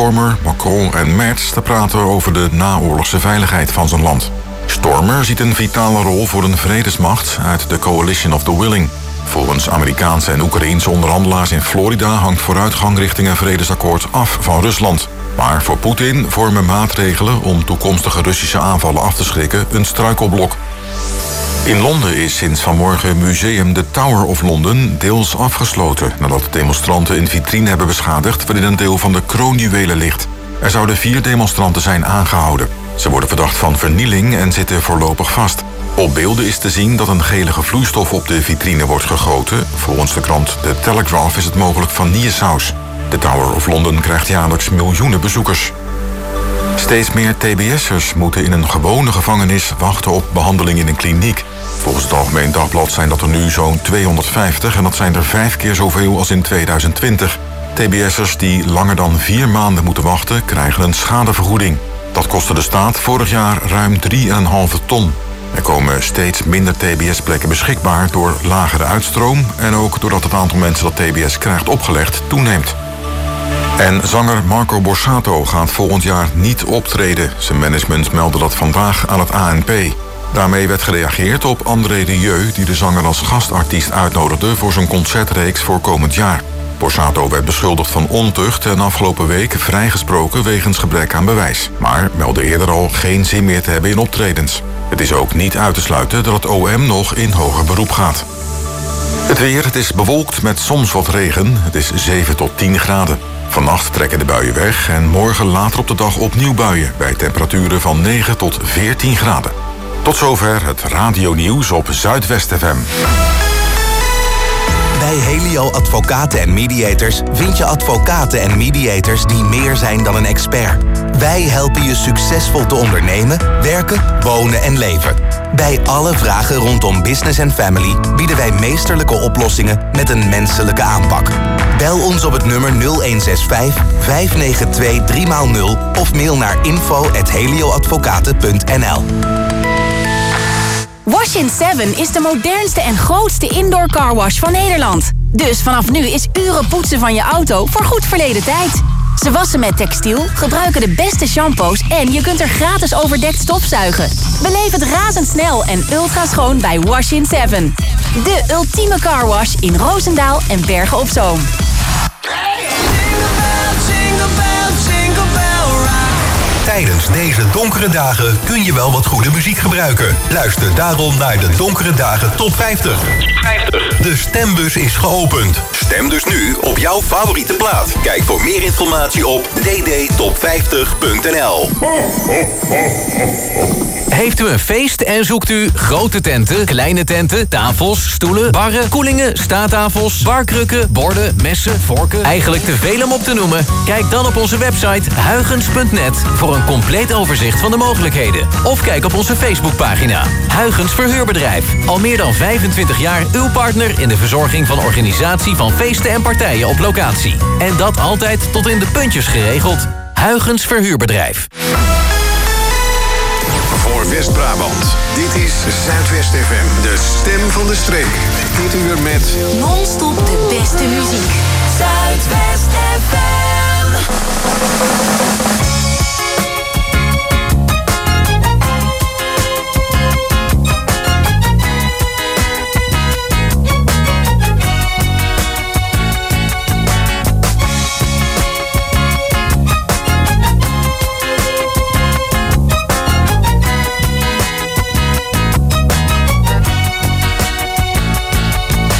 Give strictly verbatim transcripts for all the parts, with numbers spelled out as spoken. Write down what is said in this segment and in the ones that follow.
Stormer, Macron en Merz te praten over de naoorlogse veiligheid van zijn land. Stormer ziet een vitale rol voor een vredesmacht uit de Coalition of the Willing. Volgens Amerikaanse en Oekraïense onderhandelaars in Florida hangt vooruitgang richting een vredesakkoord af van Rusland. Maar voor Poetin vormen maatregelen om toekomstige Russische aanvallen af te schrikken een struikelblok. In Londen is sinds vanmorgen museum The Tower of London deels afgesloten nadat demonstranten een vitrine hebben beschadigd waarin een deel van de kroonjuwelen ligt. Er zouden vier demonstranten zijn aangehouden. Ze worden verdacht van vernieling en zitten voorlopig vast. Op beelden is te zien dat een gelige vloeistof op de vitrine wordt gegoten. Volgens de krant The Telegraph is het mogelijk vanillesaus. De Tower of London krijgt jaarlijks miljoenen bezoekers. Steeds meer T B S'ers moeten in een gewone gevangenis wachten op behandeling in een kliniek. Volgens het Algemeen Dagblad zijn dat er nu zo'n tweehonderdvijftig en dat zijn er vijf keer zoveel als in tweeduizend twintig. T B S'ers die langer dan vier maanden moeten wachten krijgen een schadevergoeding. Dat kostte de staat vorig jaar ruim drie komma vijf ton. Er komen steeds minder T B S-plekken beschikbaar door lagere uitstroom en ook doordat het aantal mensen dat T B S krijgt opgelegd toeneemt. En zanger Marco Borsato gaat volgend jaar niet optreden. Zijn management meldde dat vandaag aan het A N P. Daarmee werd gereageerd op André Rieu, die de zanger als gastartiest uitnodigde voor zijn concertreeks voor komend jaar. Borsato werd beschuldigd van ontucht en afgelopen week vrijgesproken wegens gebrek aan bewijs. Maar meldde eerder al geen zin meer te hebben in optredens. Het is ook niet uit te sluiten dat het O M nog in hoger beroep gaat. Het weer, het is bewolkt met soms wat regen. Het is zeven tot tien graden. Vannacht trekken de buien weg en morgen later op de dag opnieuw buien bij temperaturen van negen tot veertien graden. Tot zover het radionieuws op Zuidwest F M. Bij Helio Advocaten en Mediators vind je advocaten en mediators die meer zijn dan een expert. Wij helpen je succesvol te ondernemen, werken, wonen en leven. Bij alle vragen rondom business en family bieden wij meesterlijke oplossingen met een menselijke aanpak. Bel ons op het nummer nul een zes vijf, vijf negen twee, drie nul of mail naar info at helioadvocaten punt n l. Wash in seven is de modernste en grootste indoor carwash van Nederland. Dus vanaf nu is uren poetsen van je auto voor goed verleden tijd. Ze wassen met textiel, gebruiken de beste shampoos en je kunt er gratis overdekt stofzuigen. Beleef het razendsnel en ultra schoon bij Wash in seven. De ultieme carwash in Roosendaal en Bergen op Zoom. Tijdens deze donkere dagen kun je wel wat goede muziek gebruiken. Luister daarom naar de Donkere Dagen Top vijftig. De stembus is geopend. Stem dus nu op jouw favoriete plaat. Kijk voor meer informatie op d d top vijftig punt n l. Heeft u een feest en zoekt u grote tenten, kleine tenten, tafels, stoelen, barren, koelingen, staattafels, barkrukken, borden, messen, vorken? Eigenlijk te veel om op te noemen? Kijk dan op onze website huygens punt net voor een compleet overzicht van de mogelijkheden. Of kijk op onze Facebookpagina. Huygens Verhuurbedrijf. Al meer dan vijfentwintig jaar uw partner in de verzorging van organisatie van feesten en partijen op locatie. En dat altijd tot in de puntjes geregeld. Huygens Verhuurbedrijf. Voor West-Brabant. Dit is Zuidwest F M, de stem van de streek. Dit uur met Non-stop de beste muziek. Zuidwest F M.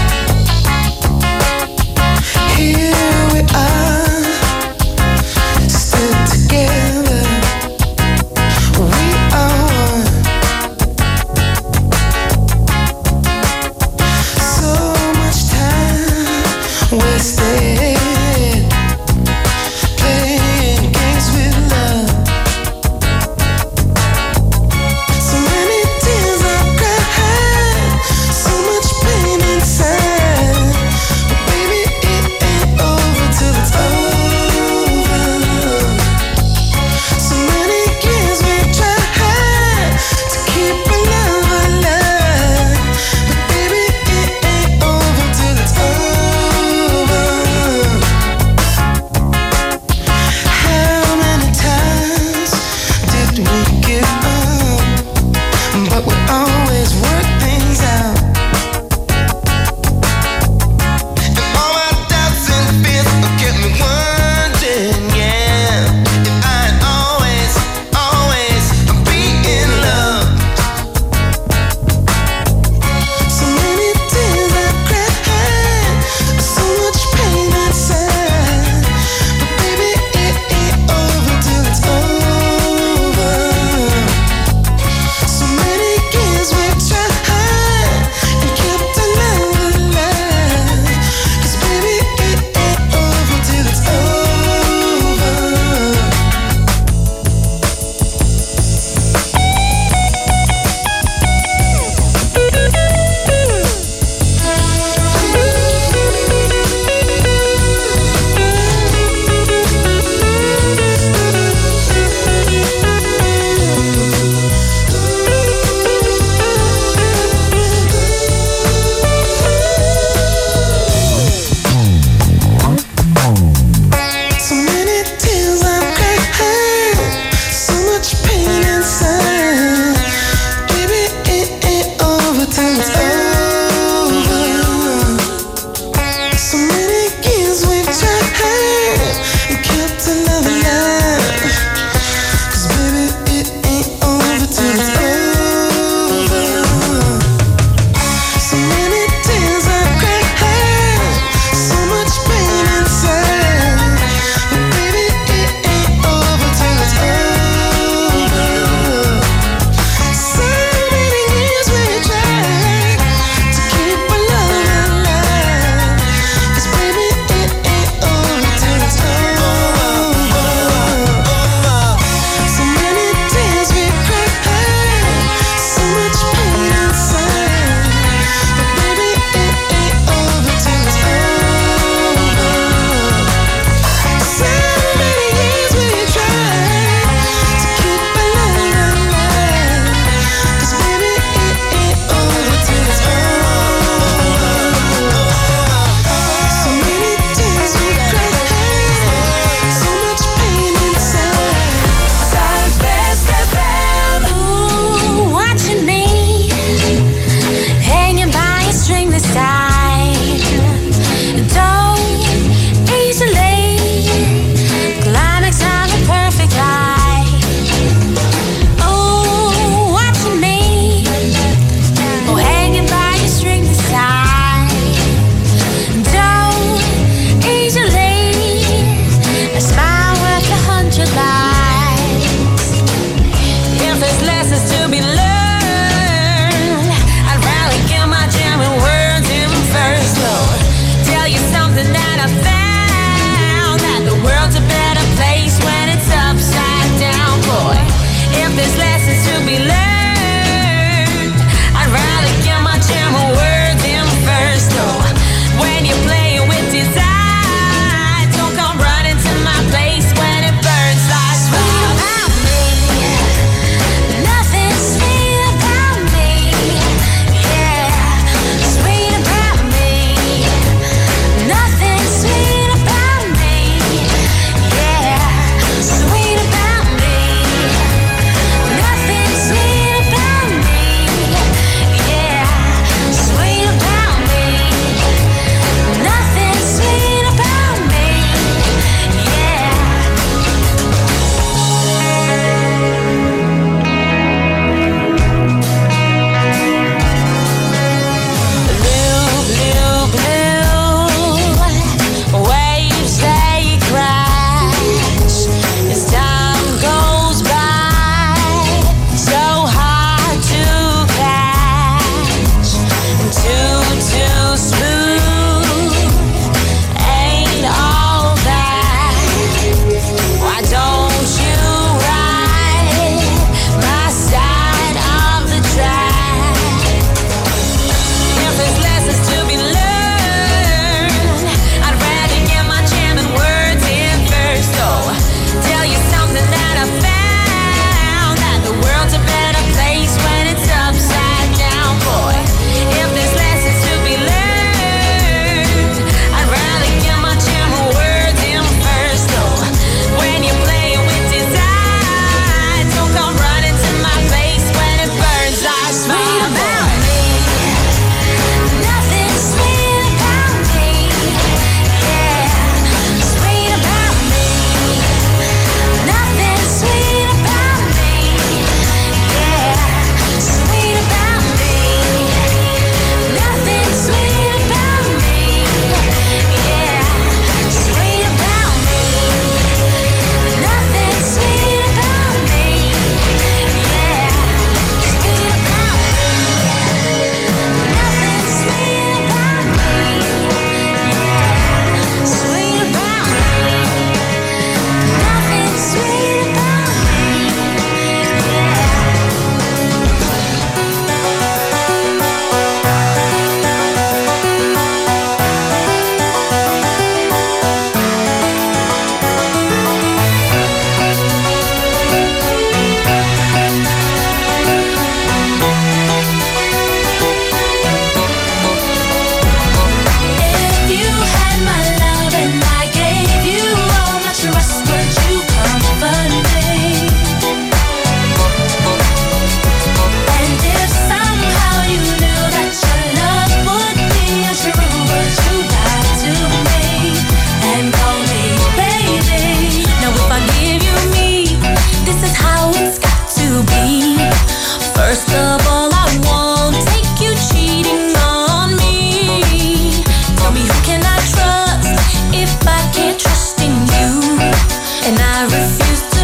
Here we are,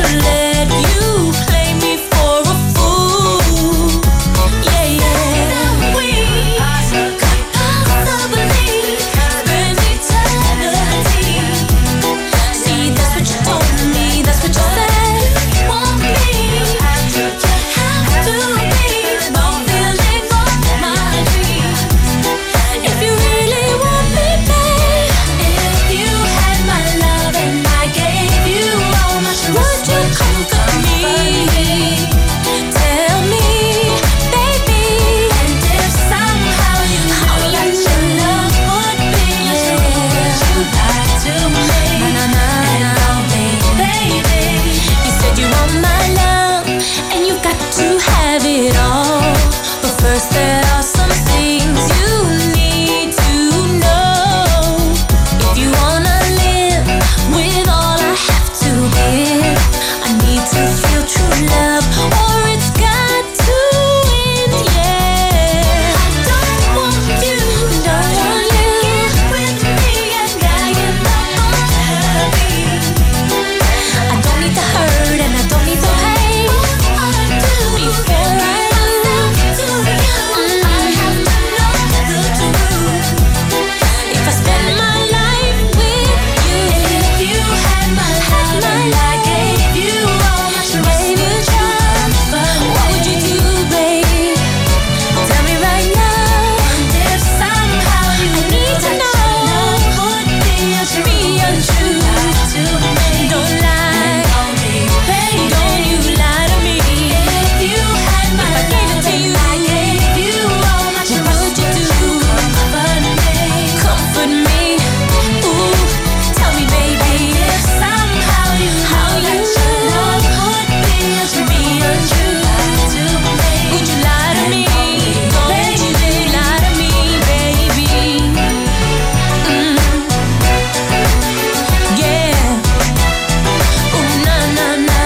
let you play me for a fool. Yeah, yeah. We possibly spend eternity. See, that's what you told me, that's what you said. Want me? You have to be more feeling of my dreams. If you really want me, babe, if you had my love and I gave you all my trust, would you comfort me? Tell me, baby. And if somehow you knew that your love would be true, would you lie to me? Na, na, na, na. Baby, you said you want my love and you've got to have it all. But first there are some things you need to know. If you wanna live with all I have to give, I need to feel true love or it's got to end, yeah. I don't want you, don't want you with me and I am not unhappy. I don't need the hurt and I don't need the pain. Before I love to you, I have to know the truth. If I spend my life with you, if you had my love and I gave you all my trust, would you comfort? What would you do, babe? Tell me right now. And if somehow you I need to know would be untrue, don't lie, don't you lie to me. If you had my love and I gave you all my trust, what would you do? Comfort me, comfort me. Ooh, tell me, baby, if somehow you know that your love would be untrue, would you lie to me? Don't you lie to me, baby. Mm. Yeah. Ooh, na na na.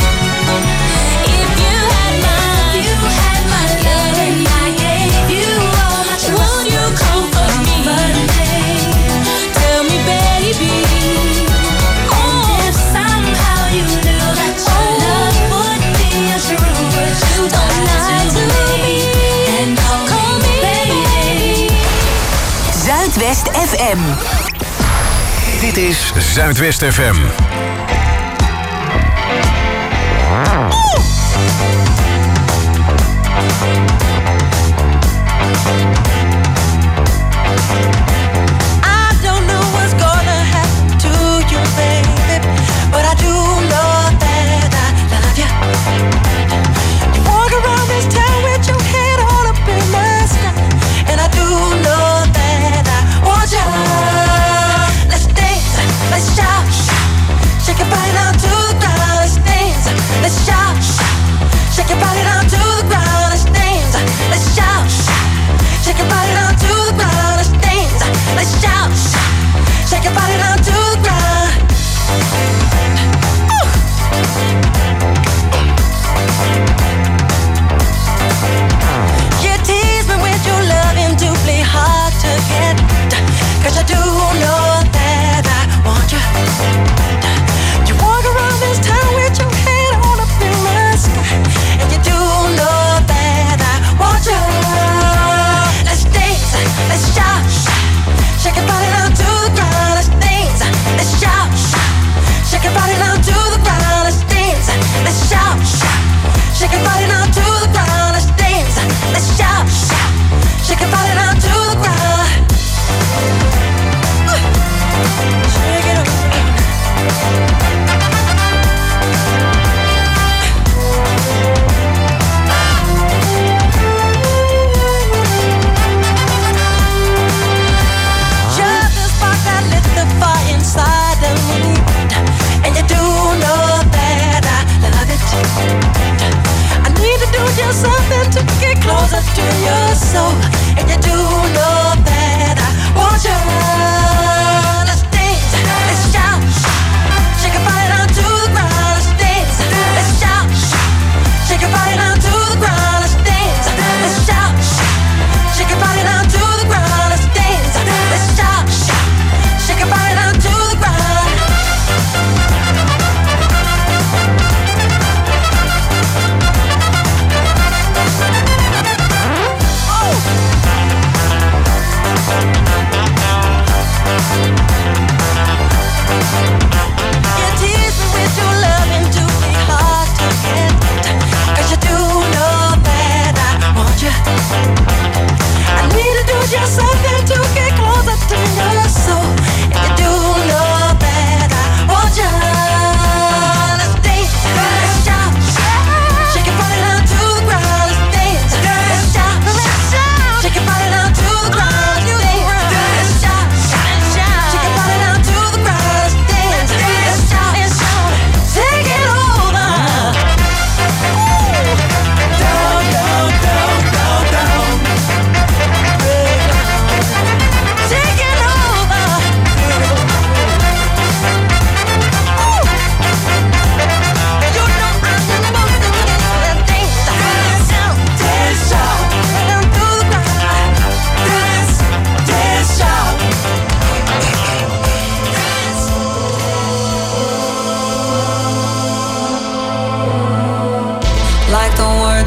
If you had my, you had my love and I gave you all my trust, would you comfort me? Tell me, baby. Oh, if somehow you knew that your love would be untrue, would you don't lie to me and call me baby? Zuidwest F M. Dit is Zuidwest F M. I don't know what's gonna happen to you, baby, but I do know that I love you. You walk around this town with your head all up in the sky, and I do know that I want you. Let's dance, let's shout,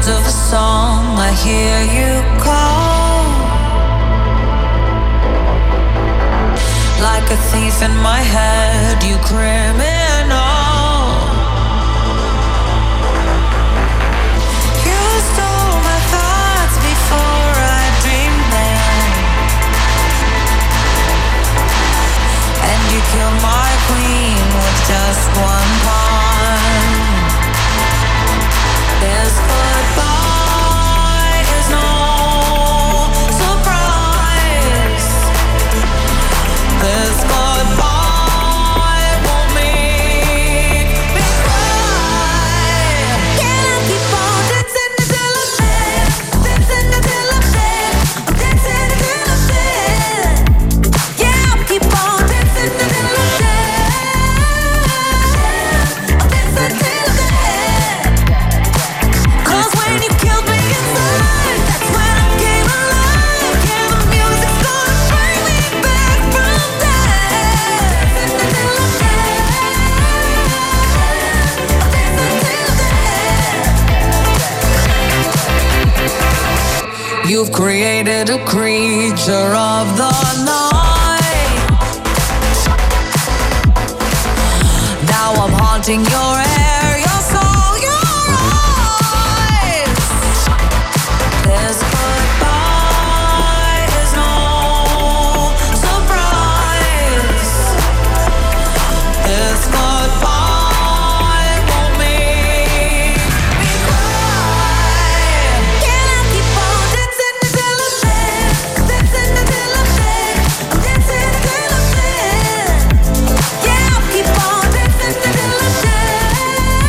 words of a song, I hear you call. Like a thief in my head, you criminal. You stole my thoughts before I dreamed them, and you killed my queen with just one pawn. This goodbye is no surprise. This goodbye won't make me cry. Can I keep on dancing until I'm dead? Dancing until I'm dead. I'm dancing until I'm dead. Yeah, I'll keep on dancing until I'm dead. I'm dancing till I'm dead. 'Cause when you killed me inside, that's when I came alive. Yeah, the music's gonna bring me back from death. Until I'm dead. Until I'm dead. You've created a creature of the night. Now I'm haunting your hair, your soul, your eyes. This goodbye is no surprise. This goodbye won't make me cry. Can I keep on dancing until I'm dead? Dancing until I'm dead. I'm dancing until I'm dead. Yeah, I'll keep on dancing until I'm dead.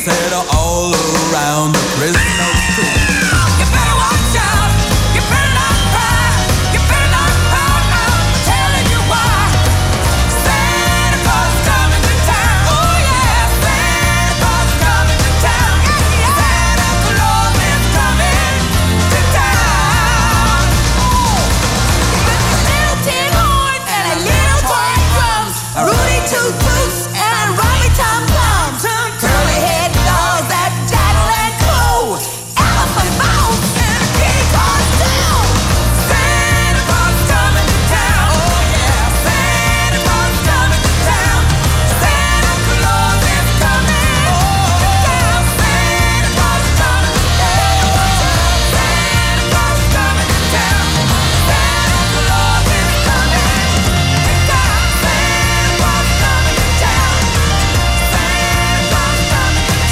said all around the prisoner's tree. You better watch out. You better not cry. You better not pout. I'm telling you why. Santa Claus is coming to town. Oh yeah, Santa Claus is coming to town. Santa Claus is coming to town. With a little tin horn and a little toy drums, a Rudy Toot Toots and a Robbie Tom Toms, curly head dolls that tattle and crow, elephant bounce and a kitty costume. Santa Claus is coming to town. Oh yeah, Santa Claus is coming to town. Santa Claus is coming to town. Santa Claus is coming to town. Santa Claus is coming to town. Santa Claus is coming to town. Santa Claus is coming to town. Santa Claus is coming to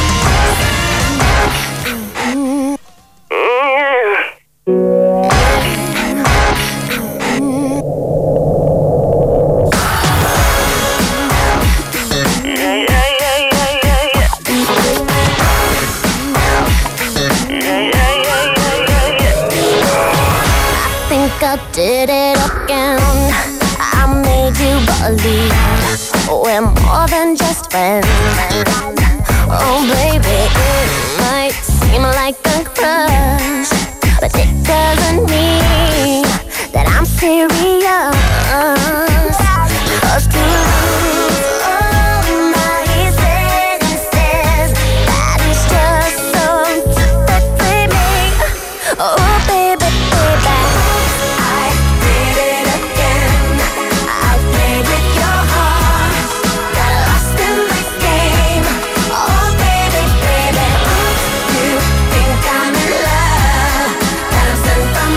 think I did it again. I made you believe we're more than just friends. Oh baby, it might seem like a crush, but it doesn't mean that I'm serious. 'Cause to lose all my senses, that is just so typically me. Oh baby, baby, I did it again. I played with your heart, got lost in this game. Oh baby, baby, you think I'm in love, that I'm sent from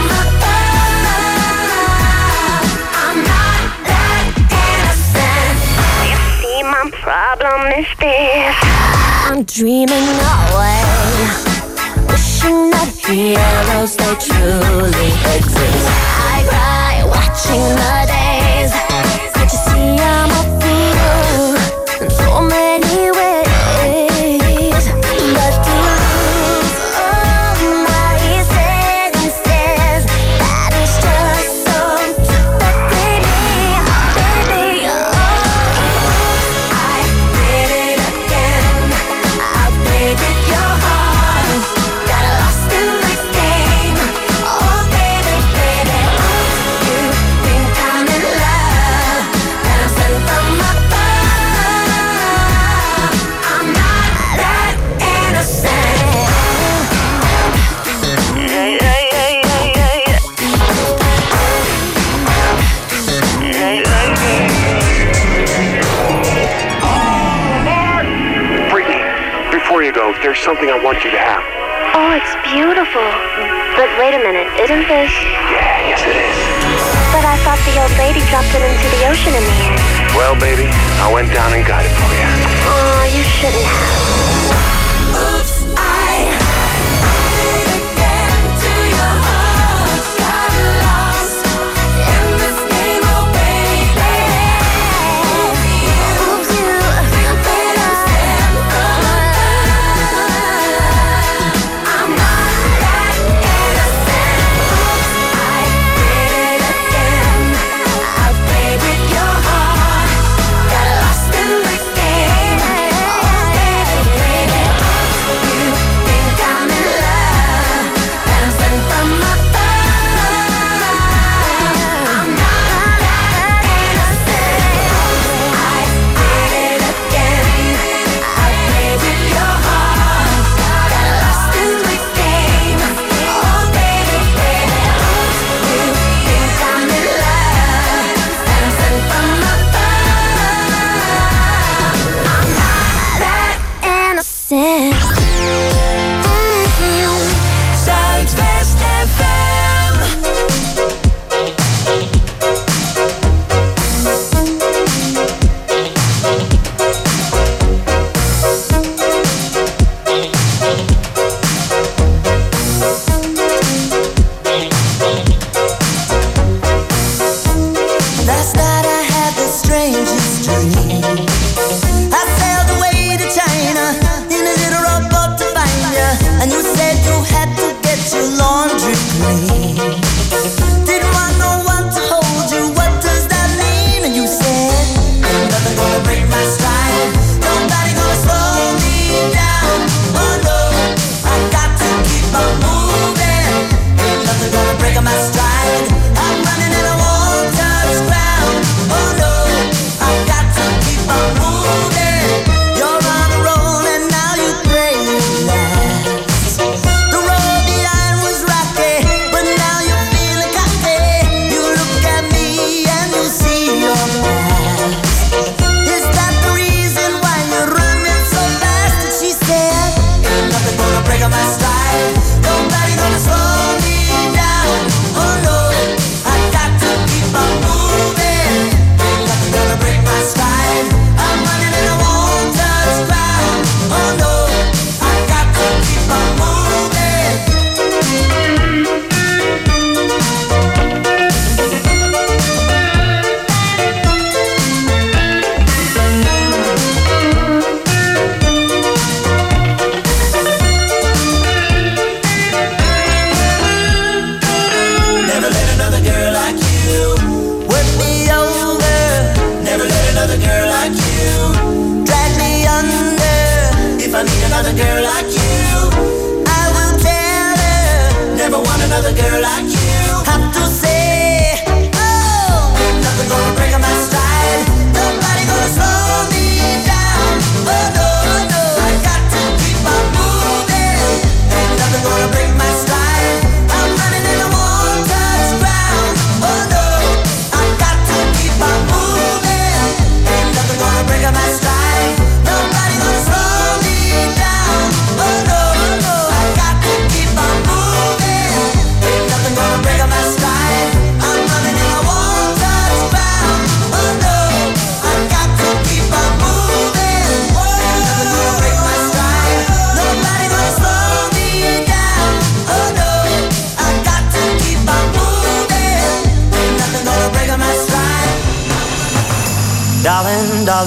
above. I'm not that innocent. You see, my problem is this: I'm dreaming away, wishing that heroes they truly exist. I cry watching the days. Can't you see I'm a fool in so many ways? But to lose all my senses, that is just so typically me, baby. Oh, I did it again. I played with your heart, got lost in this game. Oh baby, baby, you think I'm in love, that I'm sent from above. I'm not that innocent. Brittany, before you go, there's something I want you to have. Oh, it's beautiful. But wait a minute, isn't this? Yeah, yes it is. But I thought the old lady dropped it into the ocean in the end. Well, baby, I went down and got it for you. Oh, you shouldn't have. Oops, I did it again to your heart. Got lost in this game, oh baby. Oops, you think that I'm sent from above. I'm not that innocent. Oops, I did it again. I played with your heart, got lost in this game. Oh baby,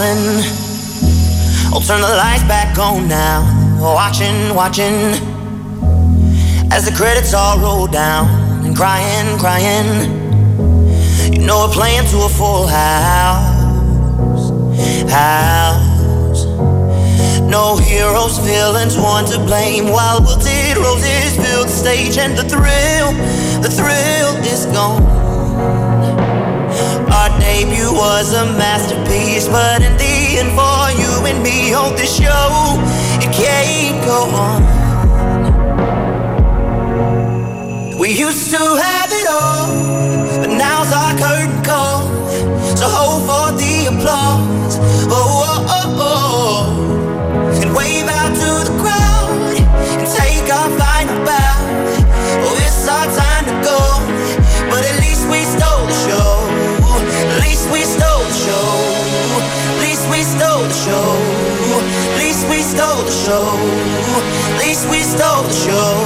darling, I'll turn the lights back on now. Watching, watching, as the credits all roll down. And crying, crying, you know we're playing to a full house, house. No heroes, villains, one to blame. While wilted roses fill the stage, and the thrill, the thrill is gone. Our debut was a masterpiece, but in the end, for you and me on this show, it can't go on. We used to have it all, but now's our curtain call. So hold for the applause, oh, oh, oh, oh. And wave out to the crowd and take our final bow. Oh, it's our time to go, but at least we stole the show. At least we stole the show. At least we stole the show. At least we stole the show. At least we stole the show.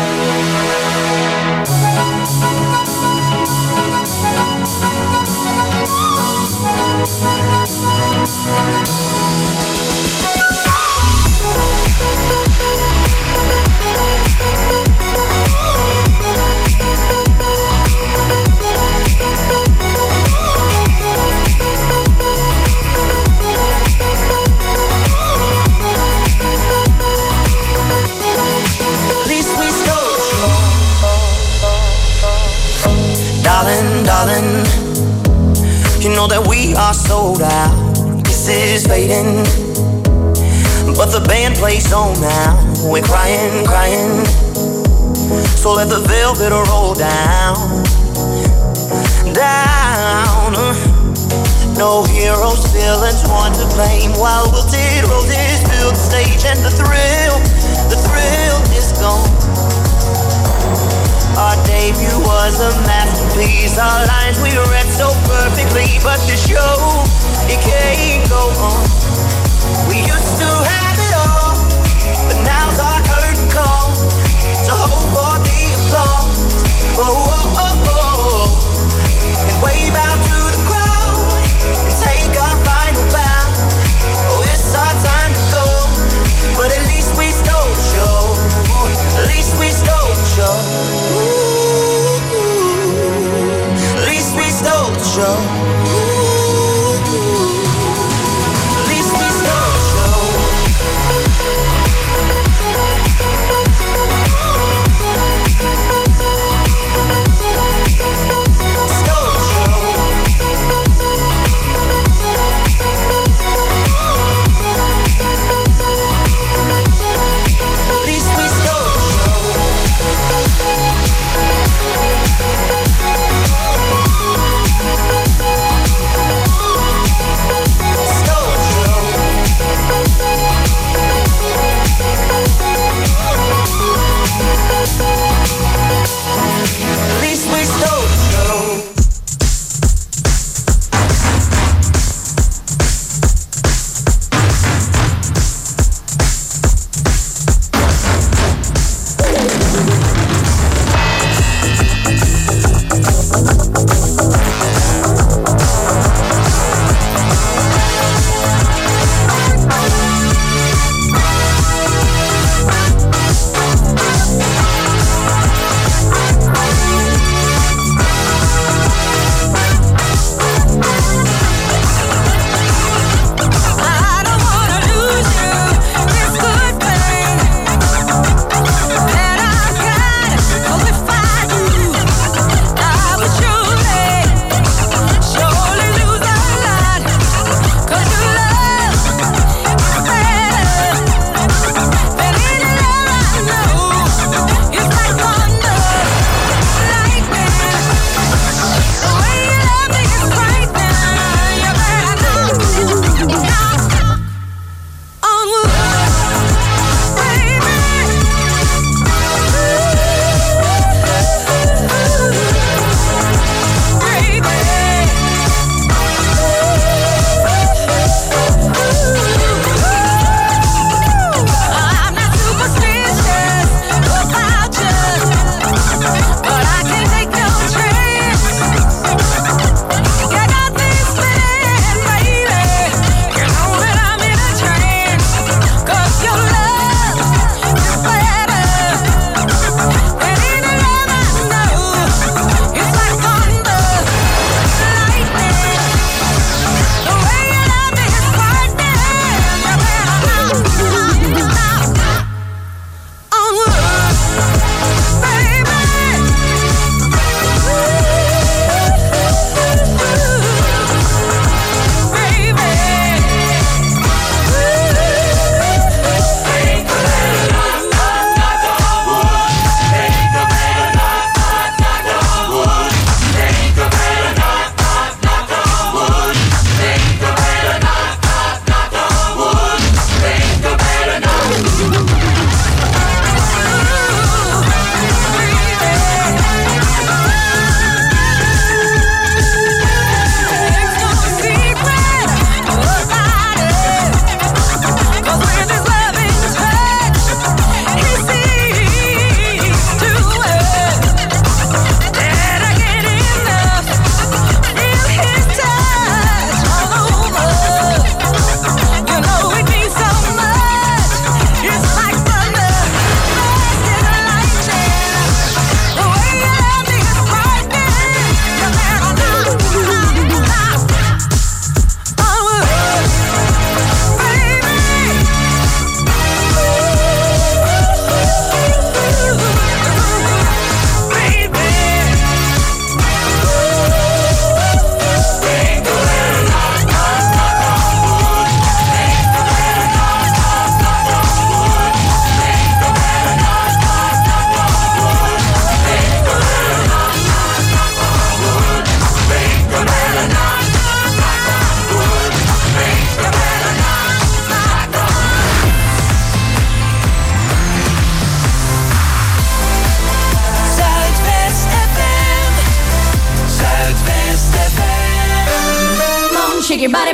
Darling, darling, you know that we are sold out. This is fading, but the band plays on now. We're crying, crying, so let the velvet roll down, down. No heroes, villains, one to blame. While wilted roses fill the stage, and the thrill, the thrill is gone. Our debut was a masterpiece. Our lines we read so perfectly, but the show, it can't go on. We used to have it all, but now's our curtain call. So hold for the applause, oh, oh, oh, oh. And wave out to the crowd and take our final bow. Oh, it's our time to go, but at least we stole the show. At least we stole the show. At least we stole the show. At least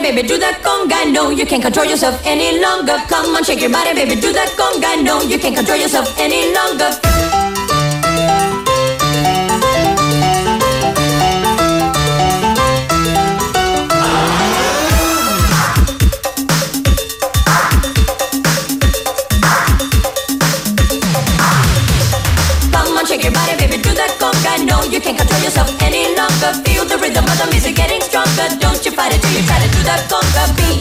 baby, do that conga. No, you can't control yourself any longer. Come on, shake your body, baby, do that conga. No, you can't control yourself any longer. Shake your body, baby, do that conga. No, you can't control yourself any longer. Feel the rhythm of the music getting stronger. Don't you fight it till you try to do that conga beat.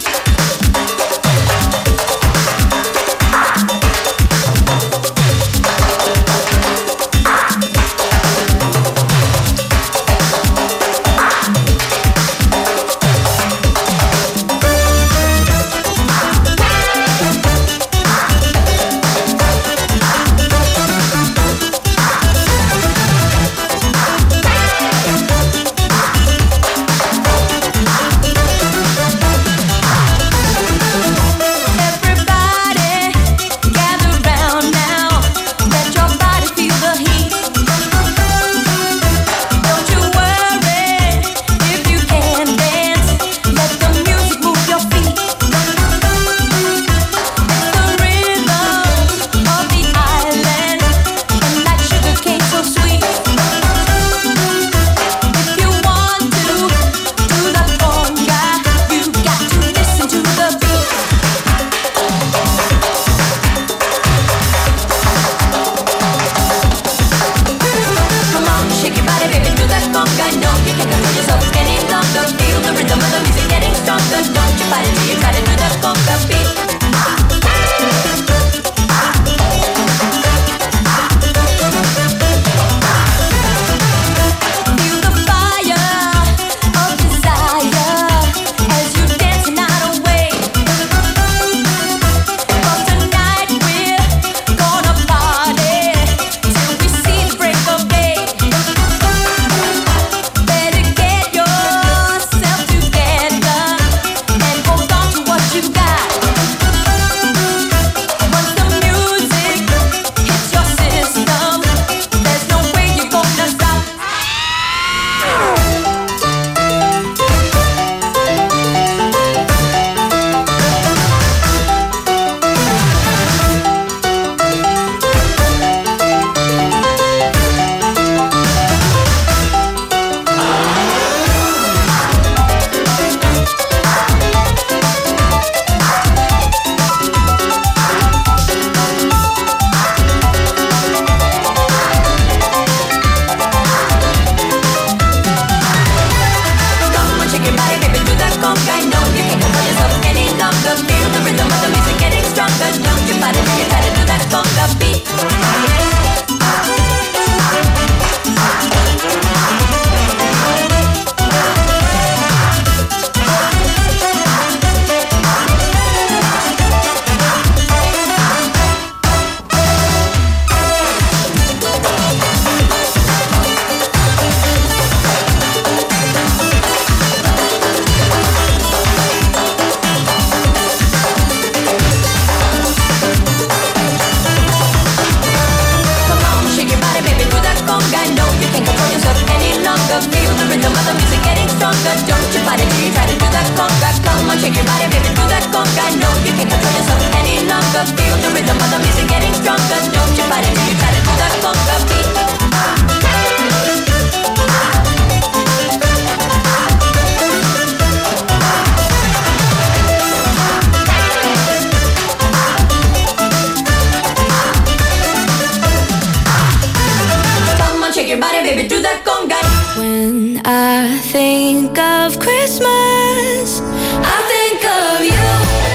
When I think of Christmas, I think of you.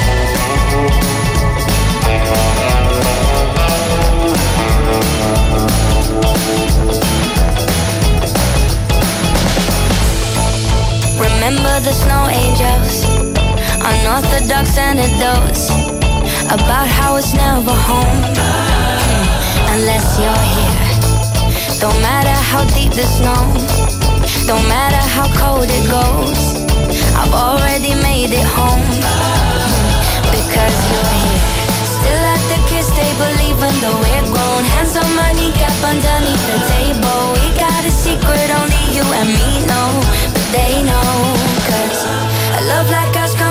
Remember the snow angels, unorthodox anecdotes about how it's never home unless you're here. Don't matter how deep the snow, don't matter how cold it goes, I've already made it home because you're here. Still at the kiss table even though we're grown, hands on my kneecap underneath the table. We got a secret only you and me know, but they know, cause a love like ours comes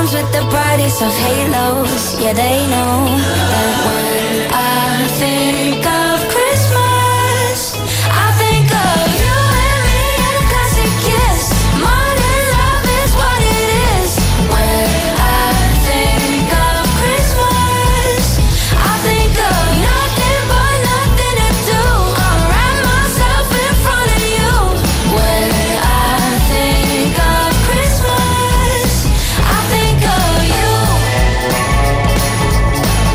yeah, they know that when I think of Christmas, I think of you and me and a classic kiss. Modern love is what it is. When I think of Christmas, I think of nothing but nothing to do. I'll wrap myself in front of you. When I think of Christmas, I think of you.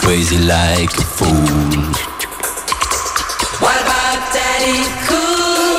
crazy like a fool. What about Daddy Cool?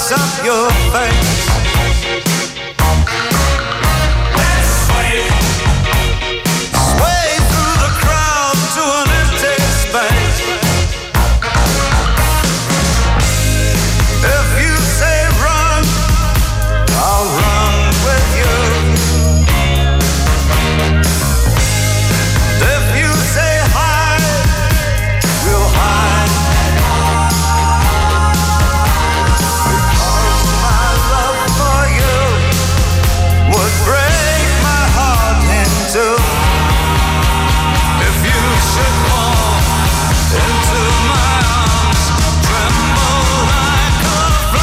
lights up your face. Sway through the crowd to an empty space. If you say run, I'll run with you. If you say hide, we'll hide. Because my love for you would break my heart in two. If you should fall into my arms, tremble like a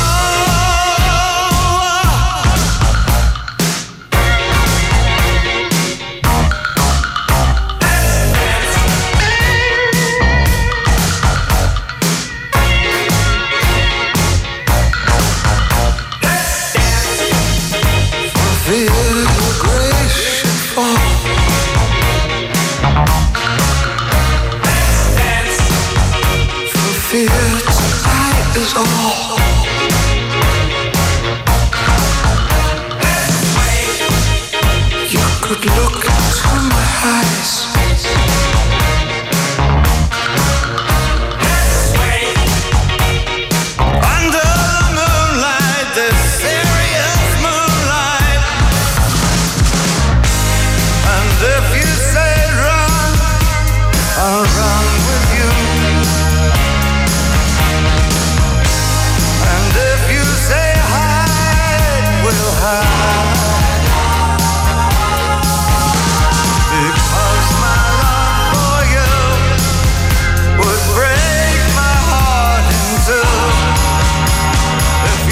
fear the grace should fall. For fear tonight is all. You could look into my eyes